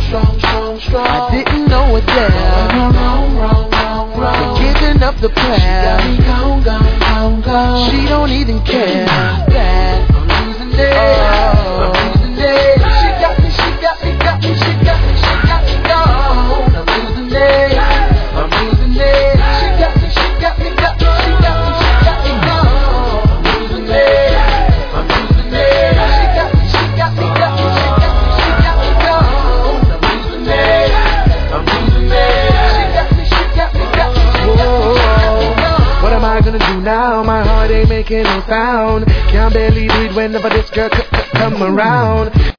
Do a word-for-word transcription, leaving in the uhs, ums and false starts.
strong, strong, strong. I didn't know it there. Wrong, wrong, wrong, wrong, wrong. Forgiving up the She got plan. me gone, gone, gone, gone. She don't even care that I'm losing it. Oh. I'm losing it. She got me, she got me, got me, she got me, she got me gone. I'm losing it. I'm losing it. She got me, she got me, got me, she got me, she got me gone. I'm losing it. I'm losing it. She got me, she got me, got me, she got me, she got me gone. I'm losing it. I'm losing it. She got me, she got me, got me, she got me, she got me gone. what am I gonna do now? My heart ain't making no sound. Can't barely breathe whenever this girl c- c- come around.